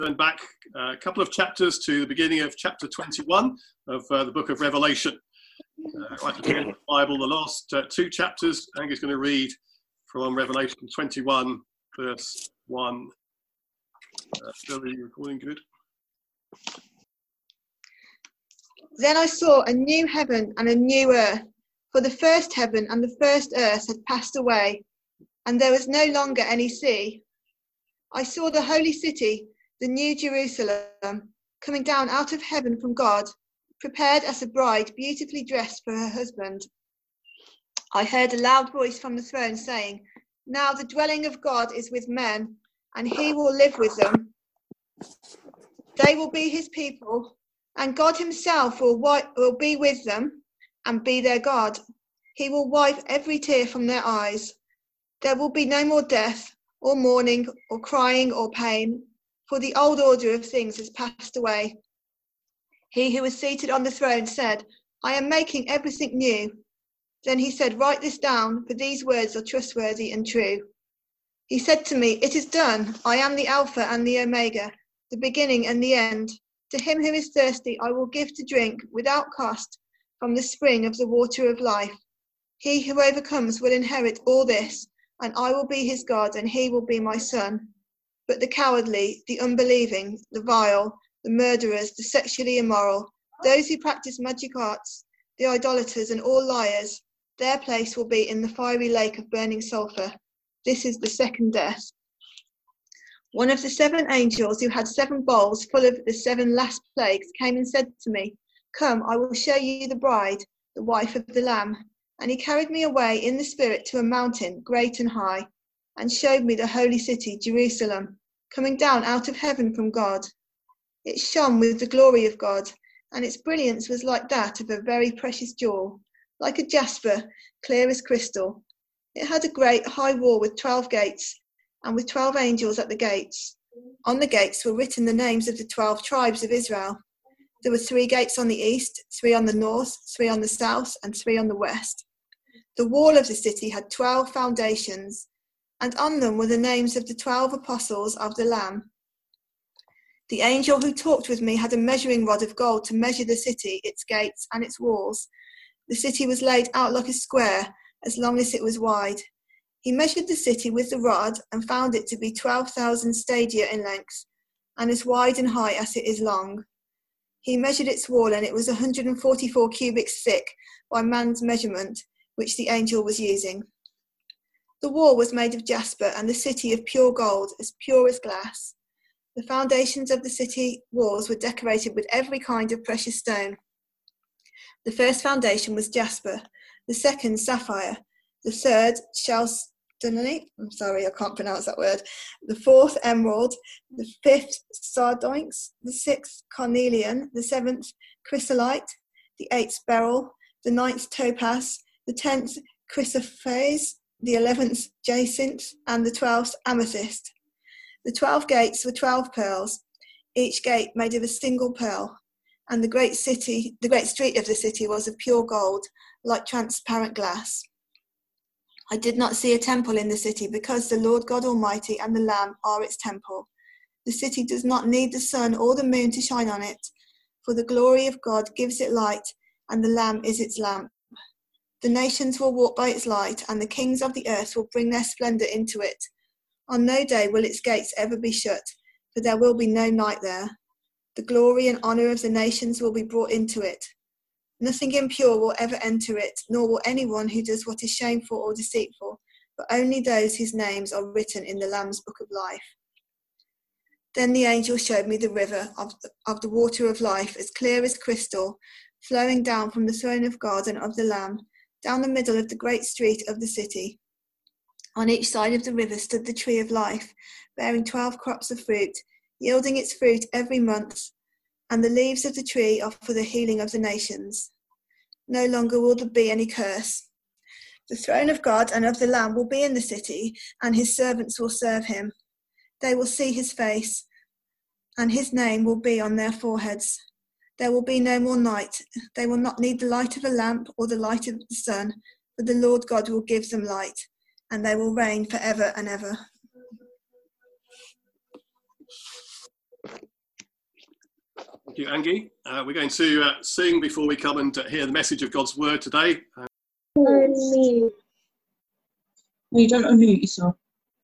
turn back a couple of chapters to the beginning of chapter 21 of the book of Revelation. Right at the end of the Bible, the last two chapters, Angus is going to read from Revelation 21, verse 1. Still the recording good? Then I saw a new heaven and a new earth, for the first heaven and the first earth had passed away, and there was no longer any sea. I saw the holy city, the new Jerusalem, coming down out of heaven from God, prepared as a bride beautifully dressed for her husband. I heard a loud voice from the throne saying, "Now the dwelling of God is with men, and he will live with them. They will be his people, and God himself will be with them and be their God. He will wipe every tear from their eyes. There will be no more death, or mourning, or crying, or pain, for the old order of things has passed away." He who was seated on the throne said, "I am making everything new." Then he said, "Write this down, for these words are trustworthy and true." He said to me, "It is done. I am the Alpha and the Omega, the beginning and the end. To him who is thirsty, I will give to drink without cost from the spring of the water of life. He who overcomes will inherit all this, and I will be his God, and he will be my son. But the cowardly, the unbelieving, the vile, the murderers, the sexually immoral, those who practice magic arts, the idolaters, and all liars, their place will be in the fiery lake of burning sulfur. This is the second death." One of the seven angels who had seven bowls full of the seven last plagues came and said to me, "Come, I will show you the bride, the wife of the Lamb." And he carried me away in the spirit to a mountain great and high, and showed me the holy city, Jerusalem, coming down out of heaven from God. It shone with the glory of God, and its brilliance was like that of a very precious jewel, like a jasper, clear as crystal. It had a great high wall with 12 gates, and with 12 angels at the gates. On the gates were written the names of the 12 tribes of Israel. There were 3 gates on the east, 3 on the north, 3 on the south, and 3 on the west. The wall of the city had 12 foundations, and on them were the names of the 12 apostles of the Lamb. The angel who talked with me had a measuring rod of gold to measure the city, its gates, and its walls. The city was laid out like a square, as long as it was wide. He measured the city with the rod and found it to be 12,000 stadia in length, and as wide and high as it is long. He measured its wall, and it was 144 cubits thick by man's measurement, which the angel was using. The wall was made of jasper, and the city of pure gold, as pure as glass. The foundations of the city walls were decorated with every kind of precious stone. The first foundation was jasper, the second sapphire, the third chalcedony, I can't pronounce that word, the fourth emerald, the fifth sardonyx, the sixth carnelian, the seventh chrysolite, the eighth beryl, the ninth topaz, the 10th chrysoprase, the 11th jacinth, and the 12th amethyst. The 12 gates were 12 pearls, each gate made of a single pearl, and the great street of the city was of pure gold, like transparent glass. I did not see a temple in the city, because the Lord God Almighty and the Lamb are its temple. The city does not need the sun or the moon to shine on it, for the glory of God gives it light, and the Lamb is its lamp. The nations will walk by its light, and the kings of the earth will bring their splendor into it. On no day will its gates ever be shut, for there will be no night there. The glory and honor of the nations will be brought into it. Nothing impure will ever enter it, nor will anyone who does what is shameful or deceitful, but only those whose names are written in the Lamb's book of life. Then the angel showed me the river of the water of life, as clear as crystal, flowing down from the throne of God and of the Lamb, down the middle of the great street of the city. On each side of the river stood the tree of life, bearing 12 crops of fruit, yielding its fruit every month, and the leaves of the tree are for the healing of the nations. No longer will there be any curse. The throne of God and of the Lamb will be in the city, and his servants will serve him. They will see his face, and his name will be on their foreheads. There will be no more night. They will not need the light of a lamp or the light of the sun, for the Lord God will give them light, and they will reign forever and ever. Thank you, Angie. We're going to sing before we come and hear the message of God's word today. No, you don't unmute yourself.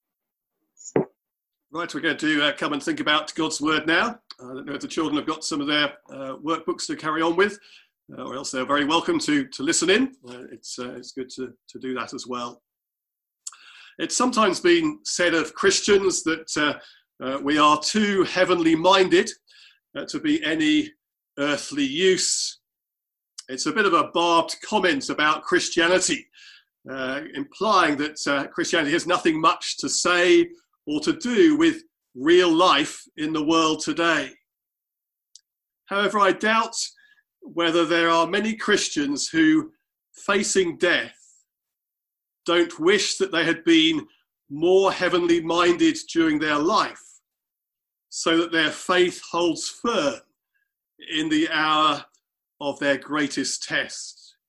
Right, we're going to come and think about God's word now. I don't know if the children have got some of their workbooks to carry on with, or else they're very welcome to listen in. It's good to do that as well. It's sometimes been said of Christians that we are too heavenly minded to be any earthly use. It's a bit of a barbed comment about Christianity, implying that Christianity has nothing much to say or to do with real life in the world today. However, I doubt whether there are many Christians who, facing death, don't wish that they had been more heavenly minded during their life, so that their faith holds firm in the hour of their greatest test.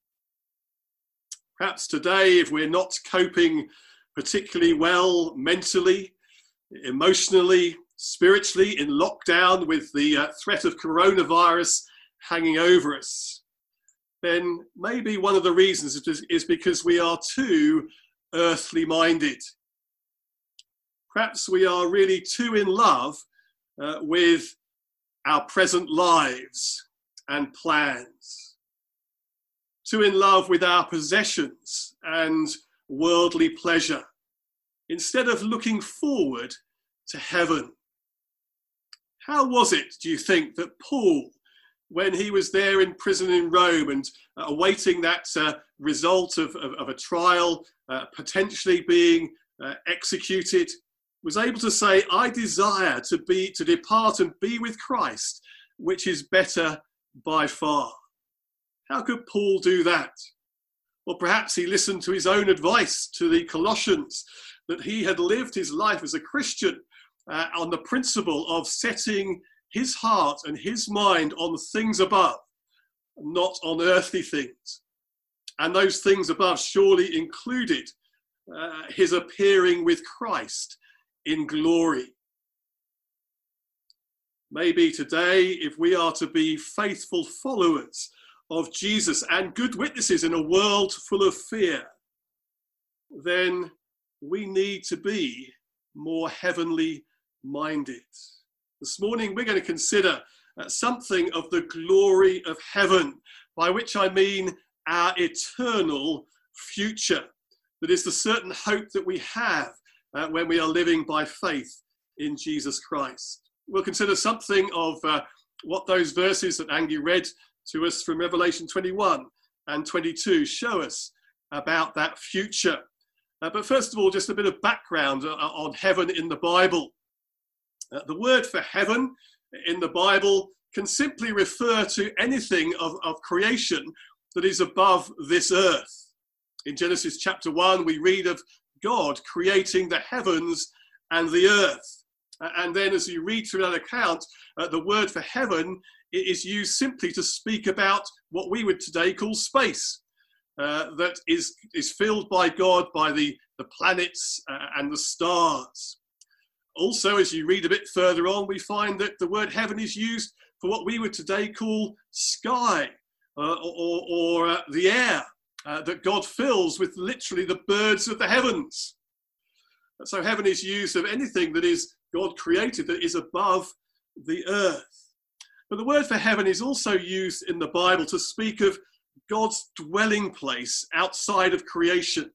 Perhaps today, if we're not coping particularly well mentally, emotionally, spiritually, in lockdown with the threat of coronavirus hanging over us, then maybe one of the reasons is because we are too earthly minded. Perhaps we are really too in love with our present lives and plans, too in love with our possessions and worldly pleasure, instead of looking forward to heaven. How was it, do you think, that Paul, when he was there in prison in Rome and awaiting that result of a trial, potentially being executed, was able to say, I desire to depart and be with Christ, which is better by far? How could Paul do that? Well, perhaps he listened to his own advice to the Colossians, that he had lived his life as a Christian on the principle of setting his heart and his mind on things above, not on earthly things. And those things above surely included his appearing with Christ in glory. Maybe today, if we are to be faithful followers of Jesus and good witnesses in a world full of fear, then we need to be more heavenly minded. This morning we're going to consider something of the glory of heaven, by which I mean our eternal future. That is the certain hope that we have when we are living by faith in Jesus Christ. We'll consider something of what those verses that Angie read to us from Revelation 21 and 22 show us about that future. But first of all, just a bit of background on heaven in the Bible. The word for heaven in the Bible can simply refer to anything of creation that is above this earth. In Genesis chapter 1, we read of God creating the heavens and the earth. And then as you read through that account, the word for heaven is used simply to speak about what we would today call space. That is filled by God, by the planets and the stars. Also, as you read a bit further on, we find that the word heaven is used for what we would today call sky or the air, that God fills with literally the birds of the heavens. So heaven is used of anything that is God created, that is above the earth. But the word for heaven is also used in the Bible to speak of God's dwelling place outside of creation.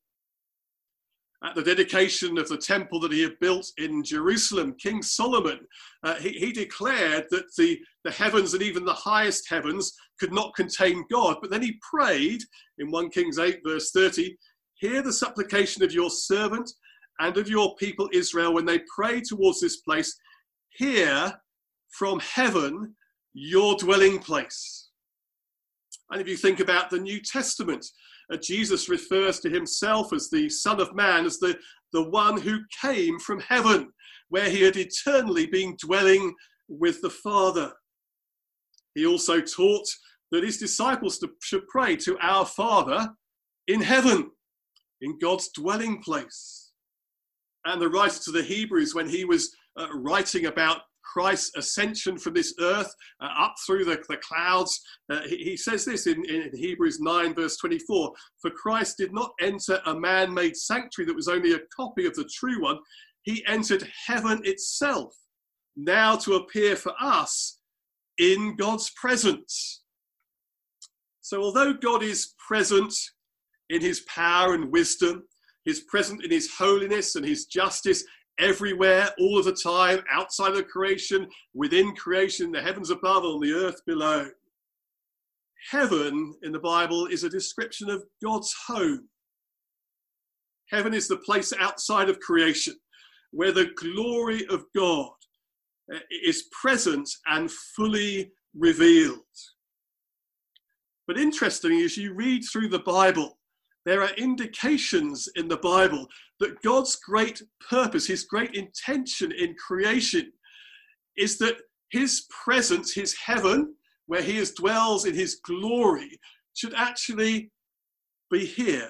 At the dedication of the temple that he had built in Jerusalem, King Solomon, he declared that the heavens and even the highest heavens could not contain God. But then he prayed in 1 Kings 8 verse 30, hear the supplication of your servant and of your people Israel when they pray towards this place. Hear from heaven your dwelling place. And if you think about the New Testament, Jesus refers to himself as the Son of Man, as the one who came from heaven, where he had eternally been dwelling with the Father. He also taught that his disciples should pray to our Father in heaven, in God's dwelling place. And the writer to the Hebrews, when he was writing about Christ's ascension from this earth up through the clouds. He says this in Hebrews 9 verse 24, "For Christ did not enter a man-made sanctuary that was only a copy of the true one. He entered heaven itself, now to appear for us in God's presence." So although God is present in his power and wisdom, he's present in his holiness and his justice everywhere, all of the time, outside of creation, within creation, the heavens above, on the earth below. Heaven in the Bible is a description of God's home. Heaven is the place outside of creation where the glory of God is present and fully revealed. But interestingly, as you read through the Bible, there are indications in the Bible that God's great purpose, his great intention in creation, is that his presence, his heaven, where he dwells in his glory, should actually be here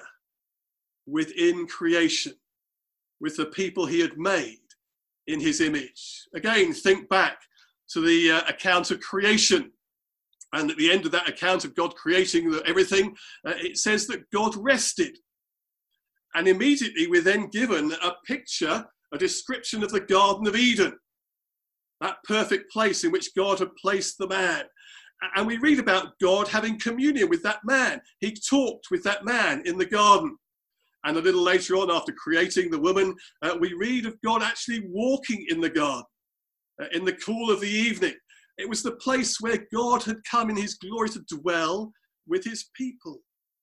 within creation, with the people he had made in his image. Again, think back to the account of creation. And at the end of that account of God creating everything, it says that God rested. And immediately we're then given a picture, a description of the Garden of Eden, that perfect place in which God had placed the man. And we read about God having communion with that man. He talked with that man in the garden. And a little later on, after creating the woman, we read of God actually walking in the garden in the cool of the evening. It was the place where God had come in his glory to dwell with his people.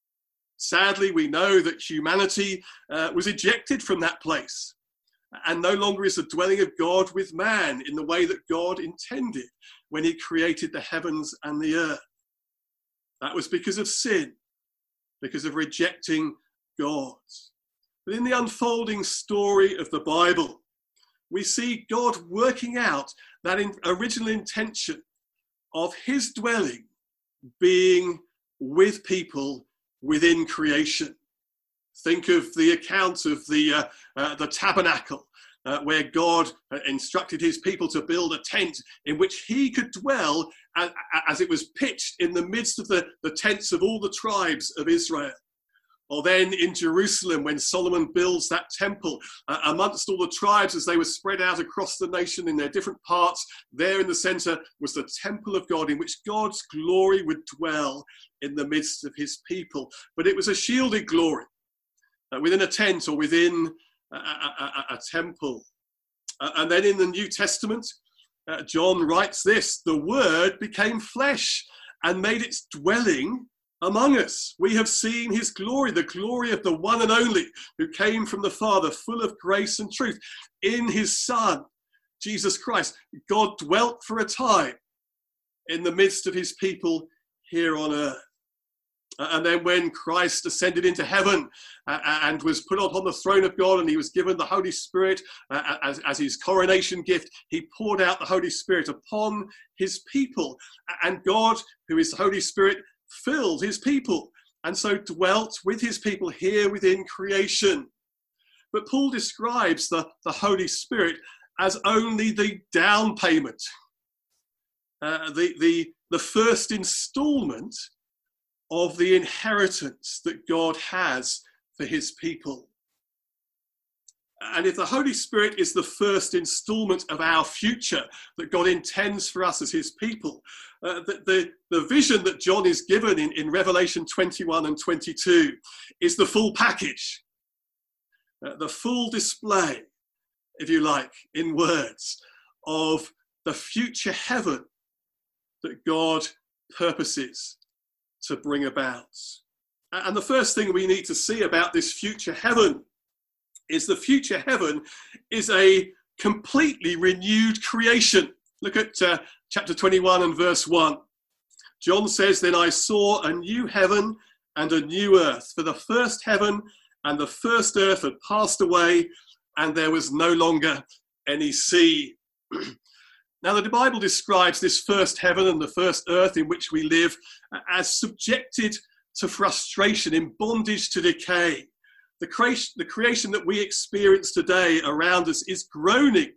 Sadly, we know that humanity was ejected from that place and no longer is the dwelling of God with man in the way that God intended when he created the heavens and the earth. That was because of sin, because of rejecting God. But in the unfolding story of the Bible, we see God working out that original intention of his dwelling being with people within creation. Think of the account of the tabernacle, where God instructed his people to build a tent in which he could dwell as it was pitched in the midst of the tents of all the tribes of Israel. Or then in Jerusalem, when Solomon builds that temple, amongst all the tribes as they were spread out across the nation in their different parts, there in the center was the temple of God in which God's glory would dwell in the midst of his people. But it was a shielded glory within a tent or within a temple. And then in the New Testament, John writes this: "The Word became flesh and made its dwelling among us. We have seen his glory, the glory of the one and only who came from the Father, full of grace and truth." In his Son, Jesus Christ, God dwelt for a time in the midst of his people here on earth. And then when Christ ascended into heaven and was put upon the throne of God and he was given the Holy Spirit as his coronation gift, he poured out the Holy Spirit upon his people. And God, who is the Holy Spirit, filled his people and so dwelt with his people here within creation. But Paul describes the Holy Spirit as only the down payment, the first installment of the inheritance that God has for his people. And if the Holy Spirit is the first installment of our future that God intends for us as his people, the vision that John is given in Revelation 21 and 22 is the full package, the full display, if you like, in words, of the future heaven that God purposes to bring about. And the first thing we need to see about this future heaven is the future heaven is a completely renewed creation. Look at chapter 21 and verse 1. John says, "Then I saw a new heaven and a new earth, for the first heaven and the first earth had passed away, and there was no longer any sea." Now, the Bible describes this first heaven and the first earth in which we live as subjected to frustration, in bondage to decay. The creation that we experience today around us is groaning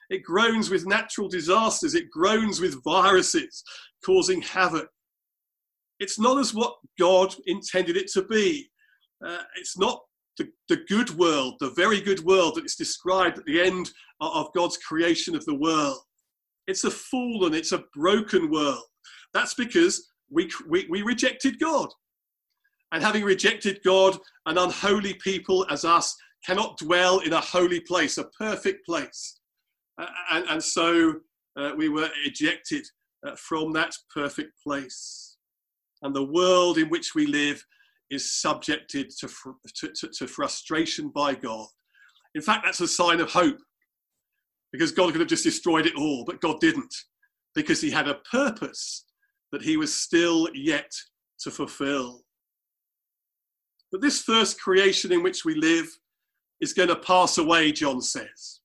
It groans with natural disasters. It groans with viruses causing havoc. It's not as what God intended it to be. It's not the good world, the very good world that is described at the end of God's creation of the world. It's a fallen, it's a broken world. That's because we rejected God. And having rejected God, an unholy people as us cannot dwell in a holy place, a perfect place. And so we were ejected from that perfect place. And the world in which we live is subjected to frustration by God. In fact, that's a sign of hope, because God could have just destroyed it all, but God didn't, because he had a purpose that he was still yet to fulfill. But this first creation in which we live is going to pass away, John says.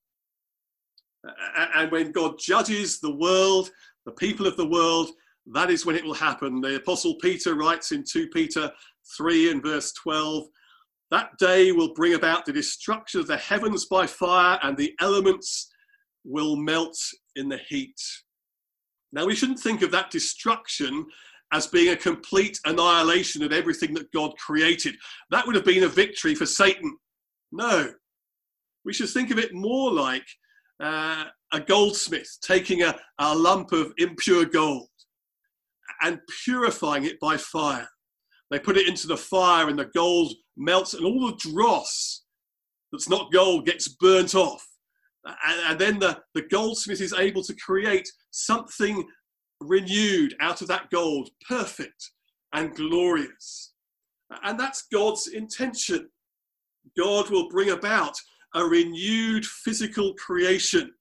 And when God judges the world, the people of the world, that is when it will happen. The Apostle Peter writes in 2 Peter 3 and verse 12, that day will bring about the destruction of the heavens by fire, and the elements will melt in the heat. Now, we shouldn't think of that destruction as being a complete annihilation of everything that God created. That would have been a victory for Satan. No, we should think of it more like a goldsmith taking a lump of impure gold and purifying it by fire. They put it into the fire and the gold melts, and all the dross that's not gold gets burnt off. And then the goldsmith is able to create something renewed out of that gold, perfect and glorious. And that's God's intention. God will bring about a renewed physical creation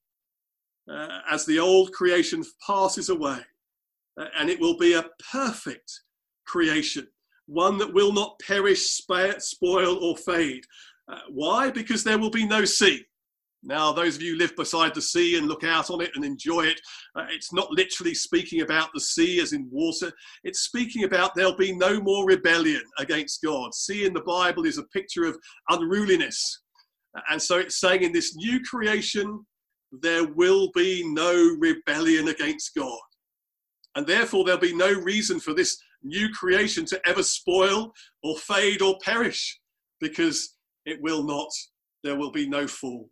as the old creation passes away. And it will be a perfect creation, one that will not perish, spoil, or fade. Why? Because there will be no sea. Now, those of you who live beside the sea and look out on it and enjoy it, it's not literally speaking about the sea as in water. It's speaking about there'll be no more rebellion against God. Sea in the Bible is a picture of unruliness. And so it's saying in this new creation, there will be no rebellion against God. And therefore, there'll be no reason for this new creation to ever spoil or fade or perish, because it will not. There will be no fall.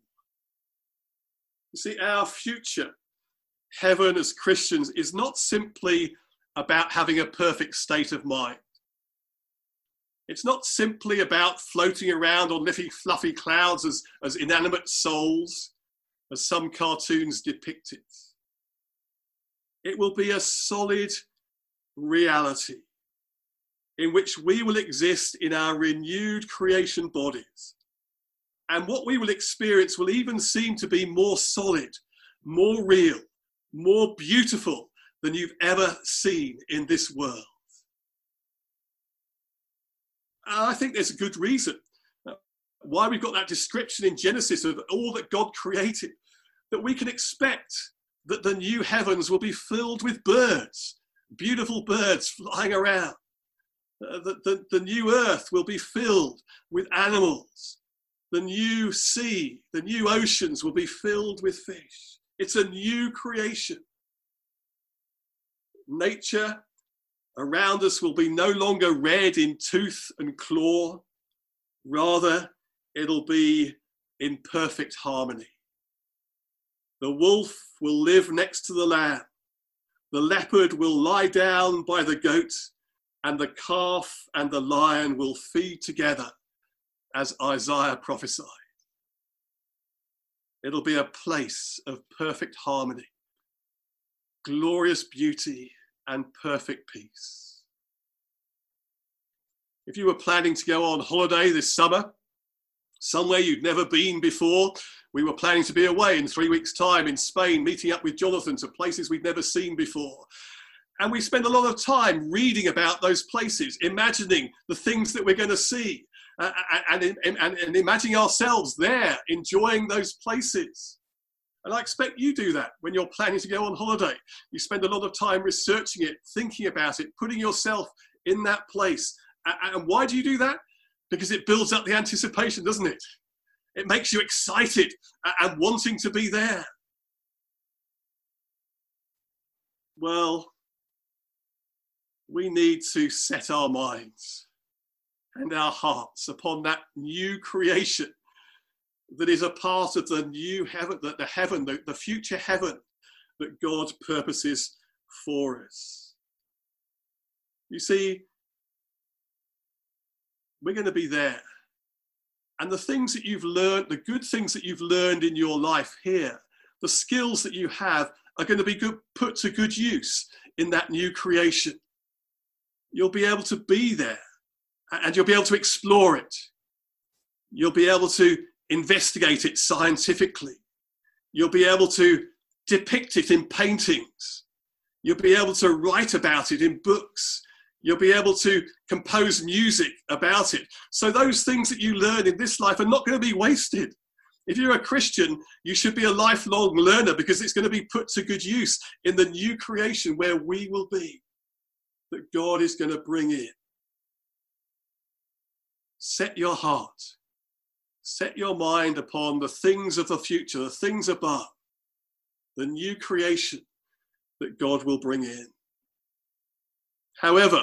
You see, our future, heaven as Christians, is not simply about having a perfect state of mind. It's not simply about floating around on fluffy clouds as inanimate souls, as some cartoons depict it. It will be a solid reality in which we will exist in our renewed creation bodies. And what we will experience will even seem to be more solid, more real, more beautiful than you've ever seen in this world. I think there's a good reason why we've got that description in Genesis of all that God created, that we can expect that the new heavens will be filled with birds, beautiful birds flying around. The new earth will be filled with animals. The new sea, the new oceans will be filled with fish. It's a new creation. Nature around us will be no longer red in tooth and claw. Rather, it'll be in perfect harmony. The wolf will live next to the lamb. The leopard will lie down by the goat, and the calf and the lion will feed together, as Isaiah prophesied. It'll be a place of perfect harmony, glorious beauty, and perfect peace. If you were planning to go on holiday this summer, somewhere you'd never been before, we were planning to be away in 3 weeks' time in Spain, meeting up with Jonathan to places we'd never seen before. And we spend a lot of time reading about those places, imagining the things that we're going to see, and imagining ourselves there, enjoying those places. And I expect you do that when you're planning to go on holiday. You spend a lot of time researching it, thinking about it, putting yourself in that place. And why do you do that? Because it builds up the anticipation, doesn't it? It makes you excited and wanting to be there. Well, we need to set our minds and our hearts upon that new creation that is a part of the new heaven, the future heaven that God purposes for us. You see, we're going to be there. And the things that you've learned, the good things that you've learned in your life here, the skills that you have are going to be put to good use in that new creation. You'll be able to be there and you'll be able to explore it. You'll be able to investigate it scientifically. You'll be able to depict it in paintings. You'll be able to write about it in books. You'll be able to compose music about it. So those things that you learn in this life are not going to be wasted. If you're a Christian, you should be a lifelong learner because it's going to be put to good use in the new creation where we will be, that God is going to bring in. Set your heart, set your mind upon the things of the future, the things above, the new creation that God will bring in. However,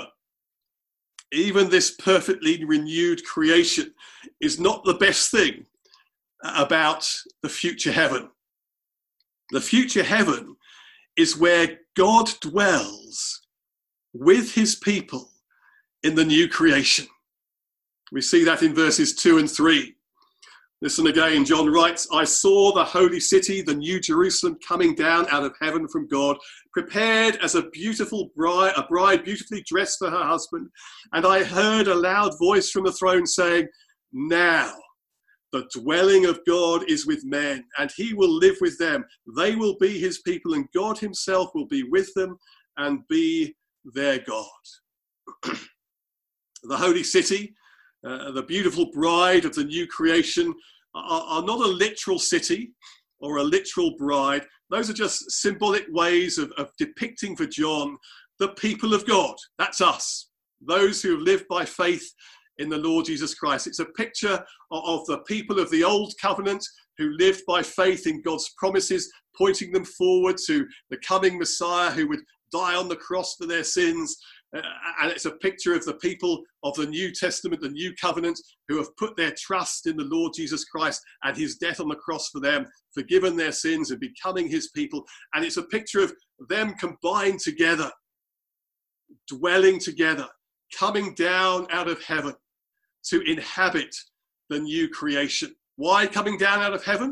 even this perfectly renewed creation is not the best thing about the future heaven. The future heaven is where God dwells with his people in the new creation. We see that in verses 2 and 3. Listen again, John writes, I saw the holy city, the new Jerusalem, coming down out of heaven from God, prepared as a bride beautifully dressed for her husband. And I heard a loud voice from the throne saying, now the dwelling of God is with men, and he will live with them. They will be his people, and God himself will be with them and be their God. The holy city, the beautiful bride of the new creation, are not a literal city or a literal bride. Those are just symbolic ways of depicting for John the people of God. That's us, those who have lived by faith in the Lord Jesus Christ. It's a picture of the people of the old covenant who lived by faith in God's promises, pointing them forward to the coming Messiah who would die on the cross for their sins. And it's a picture of the people of the New Testament, the New Covenant, who have put their trust in the Lord Jesus Christ and his death on the cross for them, forgiven their sins and becoming his people. And it's a picture of them combined together, dwelling together, coming down out of heaven to inhabit the new creation. Why coming down out of heaven?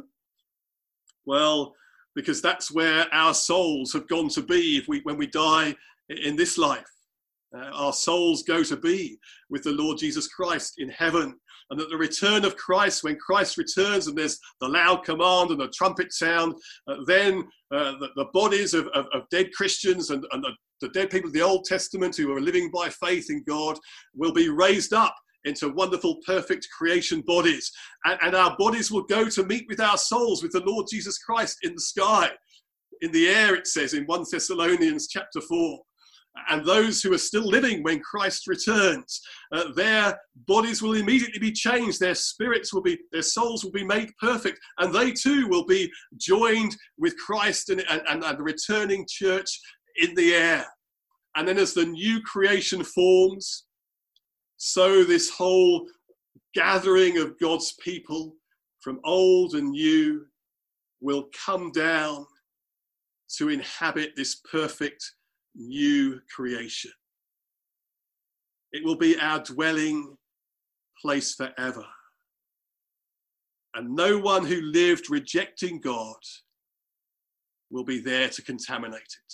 Well, because that's where our souls have gone to be when we die in this life. Our souls go to be with the Lord Jesus Christ in heaven. And at the return of Christ, when Christ returns and there's the loud command and the trumpet sound, then the bodies of dead Christians and the dead people of the Old Testament who are living by faith in God will be raised up into wonderful, perfect creation bodies. And our bodies will go to meet with our souls, with the Lord Jesus Christ in the sky, in the air, it says in 1 Thessalonians chapter 4. And those who are still living when Christ returns, their bodies will immediately be changed. Their souls will be made perfect. And they too will be joined with Christ and the returning church in the air. And then as the new creation forms, so this whole gathering of God's people from old and new will come down to inhabit this perfect new creation. It will be our dwelling place forever. And no one who lived rejecting God will be there to contaminate it.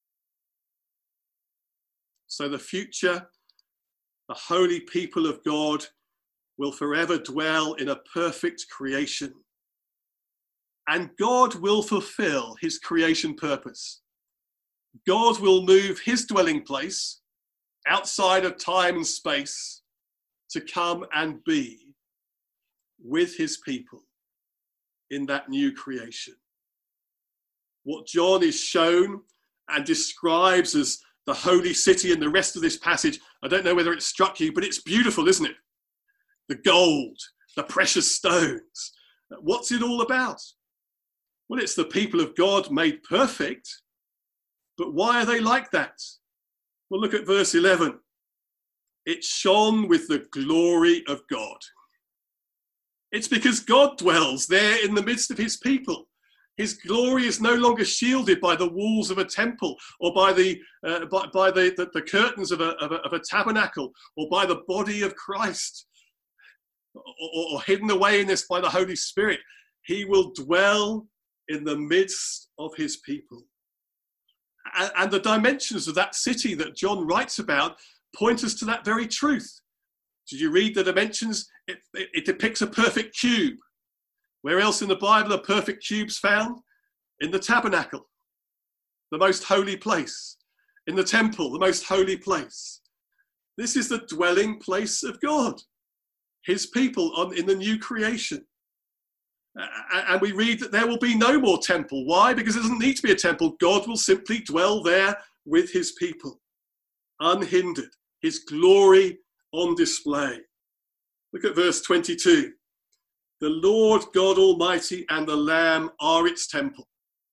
So the future, the holy people of God will forever dwell in a perfect creation. And God will fulfill his creation purpose. God will move his dwelling place outside of time and space to come and be with his people in that new creation. What John is shown and describes as the holy city in the rest of this passage, I don't know whether it struck you, but it's beautiful, isn't it? The gold, the precious stones. What's it all about? Well, it's the people of God made perfect But why are they like that? Well, look at verse 11. It shone with the glory of God. It's because God dwells there in the midst of his people. His glory is no longer shielded by the walls of a temple, or by the curtains of a tabernacle, or by the body of Christ, or hidden away in this by the Holy Spirit. He will dwell in the midst of his people. And the dimensions of that city that John writes about point us to that very truth. Did you read the dimensions? It depicts a perfect cube. Where else in the Bible are perfect cubes found? In the tabernacle, the most holy place. In the temple, the most holy place. This is the dwelling place of God, his people in the new creation. And we read that there will be no more temple. Why? Because there doesn't need to be a temple. God will simply dwell there with his people, unhindered, his glory on display. Look at verse 22. The Lord God Almighty and the Lamb are its temple.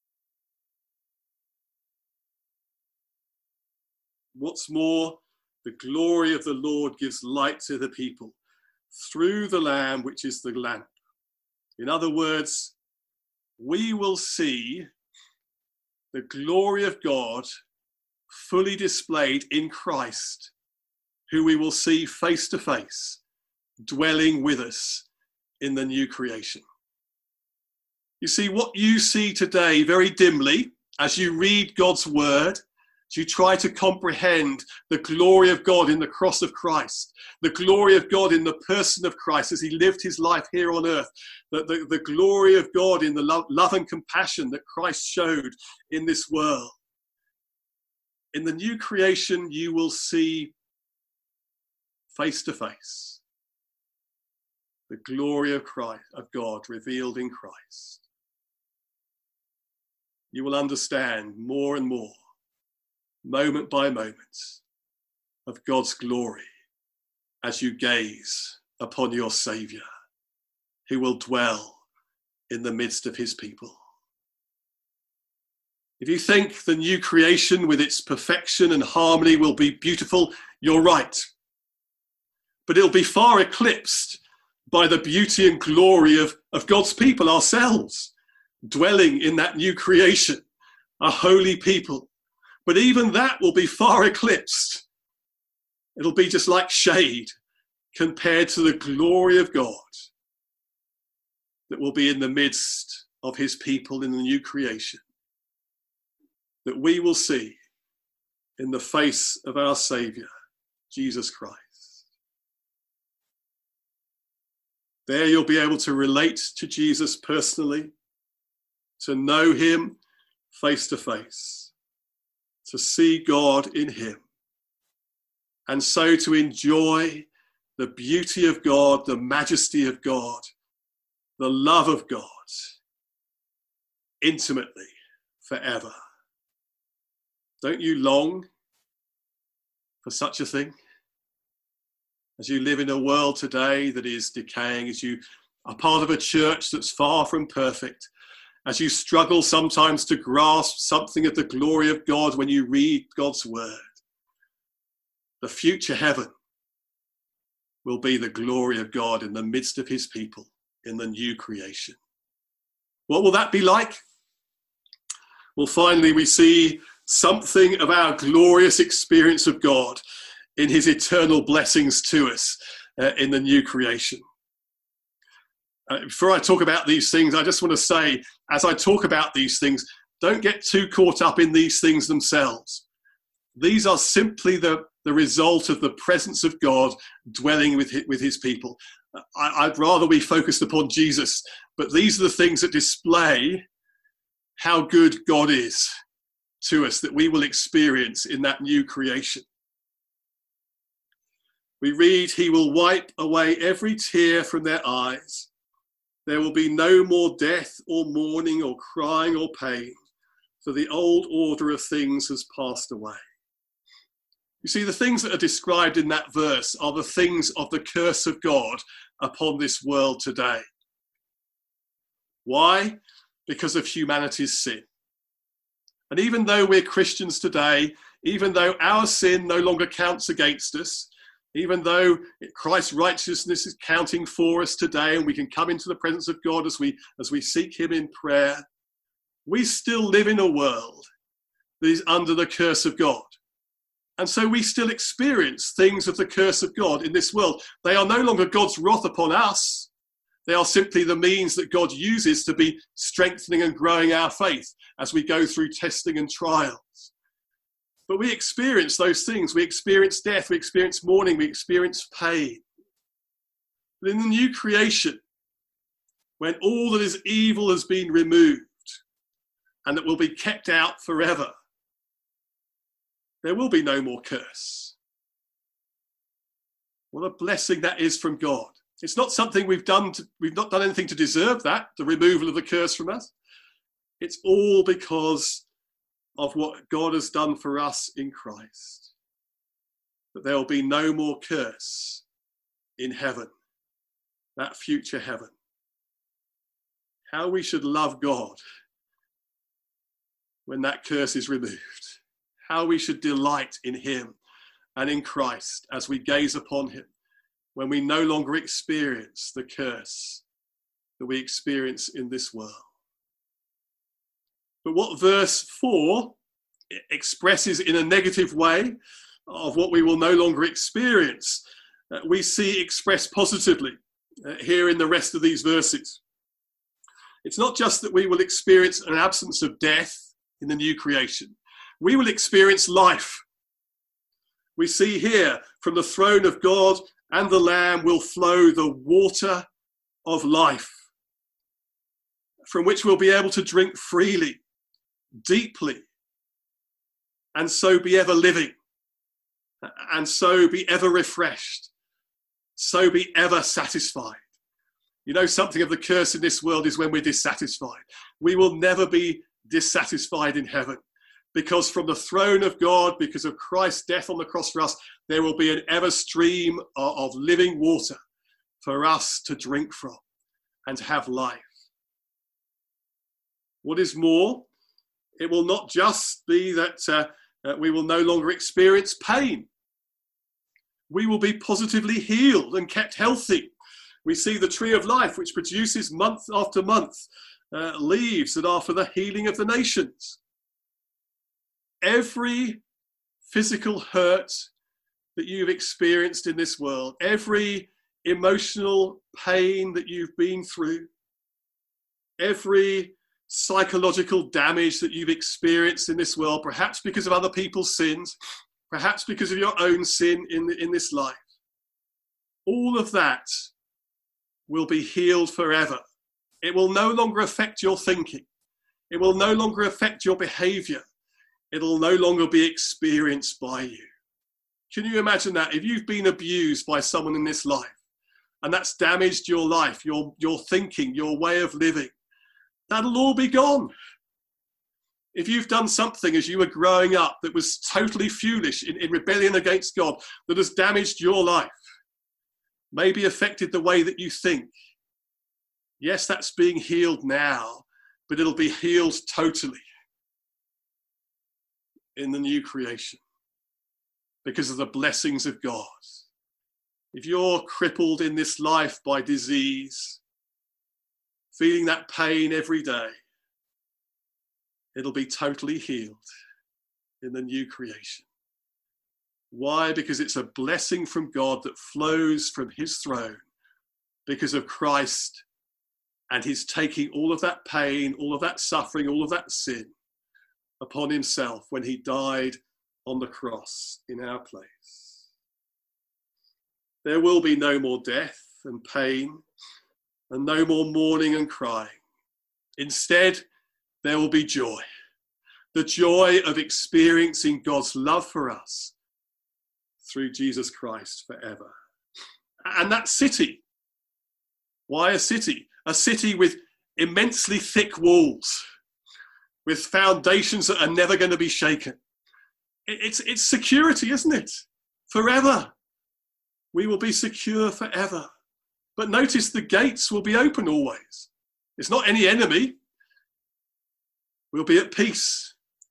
What's more, the glory of the Lord gives light to the people through the Lamb, which is the lamp. In other words, we will see the glory of God fully displayed in Christ, who we will see face to face, dwelling with us in the new creation. You see, what you see today very dimly as you read God's word, as you try to comprehend the glory of God in the cross of Christ, the glory of God in the person of Christ as he lived his life here on earth, the glory of God in the love and compassion that Christ showed in this world. In the new creation, you will see face to face the glory of Christ, of God revealed in Christ. You will understand more and more, moment by moment, of God's glory as you gaze upon your Saviour, who will dwell in the midst of his people. If you think the new creation with its perfection and harmony will be beautiful, you're right. But it'll be far eclipsed by the beauty and glory of God's people, ourselves, dwelling in that new creation, a holy people. But even that will be far eclipsed. It'll be just like shade compared to the glory of God that will be in the midst of his people in the new creation, that we will see in the face of our Saviour, Jesus Christ. There you'll be able to relate to Jesus personally, to know him face to face, to see God in him, and so to enjoy the beauty of God, the majesty of God, the love of God, intimately, forever. Don't you long for such a thing? As you live in a world today that is decaying, as you are part of a church that's far from perfect, as you struggle sometimes to grasp something of the glory of God when you read God's word, the future heaven will be the glory of God in the midst of his people in the new creation. What will that be like? Well, finally, we see something of our glorious experience of God in his eternal blessings to us in the new creation. Before I talk about these things, I just want to say, as I talk about these things, don't get too caught up in these things themselves. These are simply the result of the presence of God dwelling with his people. I'd rather we focused upon Jesus, but these are the things that display how good God is to us, that we will experience in that new creation. We read, he will wipe away every tear from their eyes. There will be no more death or mourning or crying or pain, for the old order of things has passed away. You see, the things that are described in that verse are the things of the curse of God upon this world today. Why? Because of humanity's sin. And even though we're Christians today, even though our sin no longer counts against us, even though Christ's righteousness is counting for us today and we can come into the presence of God as we seek him in prayer, we still live in a world that is under the curse of God. And so we still experience things of the curse of God in this world. They are no longer God's wrath upon us. They are simply the means that God uses to be strengthening and growing our faith as we go through testing and trials. But we experience those things. We experience death, we experience mourning, we experience pain. But in the new creation, when all that is evil has been removed and that will be kept out forever, there will be no more curse. What a blessing that is from God. It's not something we've not done anything to deserve that, the removal of the curse from us. It's all because of what God has done for us in Christ. That there will be no more curse in heaven, that future heaven. How we should love God when that curse is removed. How we should delight in him and in Christ as we gaze upon him, when we no longer experience the curse that we experience in this world. But what verse 4 expresses in a negative way of what we will no longer experience, we see expressed positively here in the rest of these verses. It's not just that we will experience an absence of death in the new creation. We will experience life. We see here from the throne of God and the Lamb will flow the water of life, from which we'll be able to drink freely, deeply, and so be ever living, and so be ever refreshed, so be ever satisfied. You know, something of the curse in this world is when we're dissatisfied. We will never be dissatisfied in heaven, because from the throne of God, because of Christ's death on the cross for us, there will be an ever stream of living water for us to drink from and to have life. What is more, it will not just be that we will no longer experience pain. We will be positively healed and kept healthy. We see the tree of life, which produces month after month leaves that are for the healing of the nations. Every physical hurt that you've experienced in this world, every emotional pain that you've been through, every psychological damage that you've experienced in this world, perhaps because of other people's sins, perhaps because of your own sin in this life, all of that will be healed forever. It will no longer affect your thinking. It will no longer affect your behavior. It'll no longer be experienced by you. Can you imagine that? If you've been abused by someone in this life, and that's damaged your life, your thinking, your way of living, that'll all be gone. If you've done something as you were growing up that was totally foolish, in rebellion against God, that has damaged your life, maybe affected the way that you think, yes, that's being healed now, but it'll be healed totally in the new creation because of the blessings of God. If you're crippled in this life by disease, feeling that pain every day, it'll be totally healed in the new creation. Why? Because it's a blessing from God that flows from his throne because of Christ and his taking all of that pain, all of that suffering, all of that sin upon himself when he died on the cross in our place. There will be no more death and pain and no more mourning and crying. Instead, there will be joy. The joy of experiencing God's love for us through Jesus Christ forever. And that city, why a city? A city with immensely thick walls, with foundations that are never going to be shaken. It's security, isn't it? Forever. We will be secure forever. But notice the gates will be open always. It's not any enemy. We'll be at peace.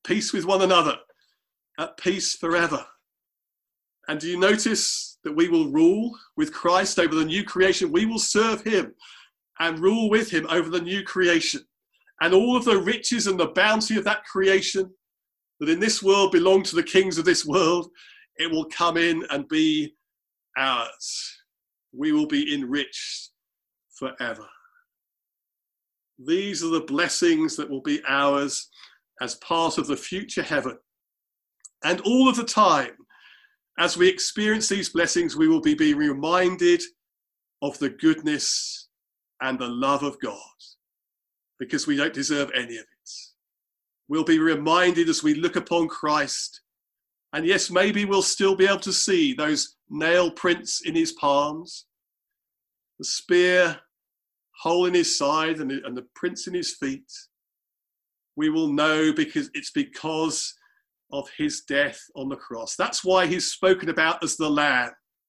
peace with one another, at peace forever. And do you notice that we will rule with Christ over the new creation? We will serve him and rule with him over the new creation. And all of the riches and the bounty of that creation that in this world belong to the kings of this world, it will come in and be ours. We will be enriched forever. These are the blessings that will be ours as part of the future heaven. And all of the time, as we experience these blessings, we will be reminded of the goodness and the love of God, because we don't deserve any of it. We'll be reminded as we look upon Christ, and yes, maybe we'll still be able to see those nail prints in his palms, the spear hole in his side, and the prints in his feet. We will know because it's because of his death on the cross. That's why he's spoken about as the Lamb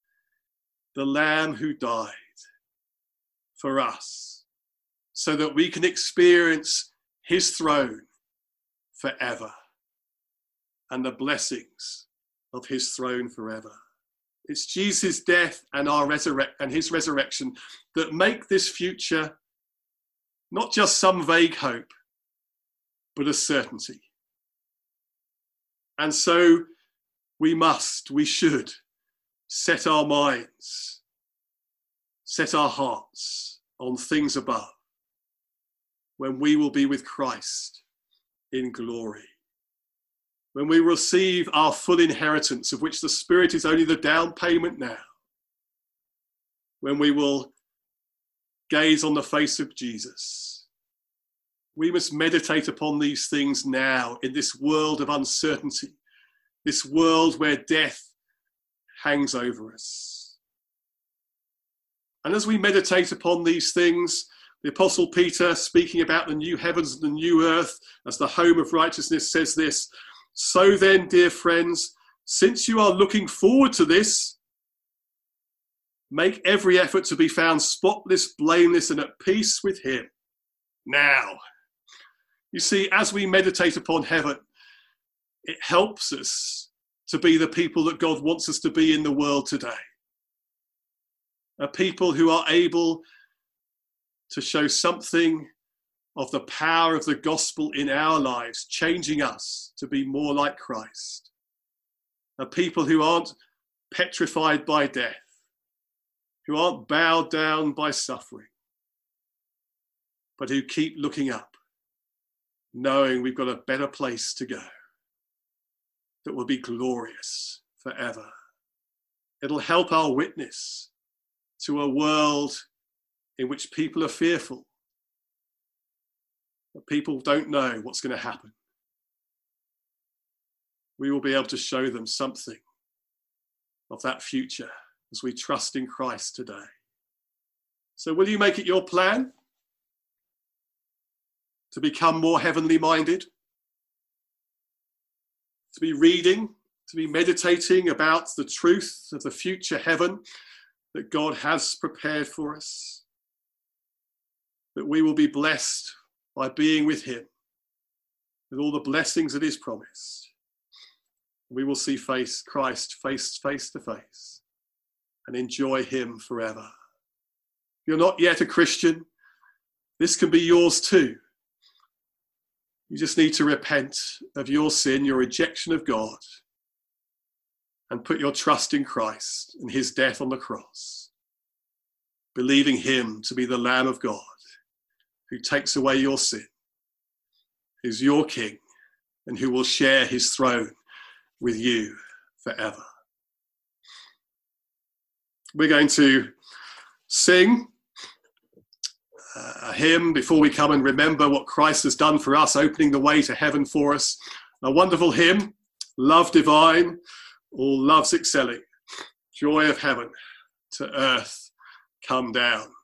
who died for us, so that we can experience his throne forever and the blessings of his throne forever. It's Jesus' death and his resurrection that make this future not just some vague hope, but a certainty. And so we should set our minds, set our hearts on things above, when we will be with Christ in glory, when we receive our full inheritance, of which the Spirit is only the down payment now, when we will gaze on the face of Jesus. We must meditate upon these things now in this world of uncertainty, this world where death hangs over us. And as we meditate upon these things, the Apostle Peter, speaking about the new heavens and the new earth as the home of righteousness, says this: "So then, dear friends, since you are looking forward to this, make every effort to be found spotless, blameless, and at peace with him now." You see, as we meditate upon heaven, it helps us to be the people that God wants us to be in the world today. A people who are able to show something of the power of the gospel in our lives, changing us to be more like Christ. A people who aren't petrified by death, who aren't bowed down by suffering, but who keep looking up, knowing we've got a better place to go that will be glorious forever. It'll help our witness to a world in which people are fearful, that people don't know what's going to happen. We will be able to show them something of that future as we trust in Christ today. So will you make it your plan to become more heavenly minded, to be reading, to be meditating about the truth of the future heaven that God has prepared for us, that we will be blessed by being with him, with all the blessings that he's promised. We will see Christ face to face and enjoy him forever. If you're not yet a Christian, this can be yours too. You just need to repent of your sin, your rejection of God, and put your trust in Christ and his death on the cross, believing him to be the Lamb of God who takes away your sin, who's your King, and who will share his throne with you forever. We're going to sing a hymn before we come and remember what Christ has done for us, opening the way to heaven for us. A wonderful hymn, Love Divine, all loves excelling, joy of heaven to earth come down.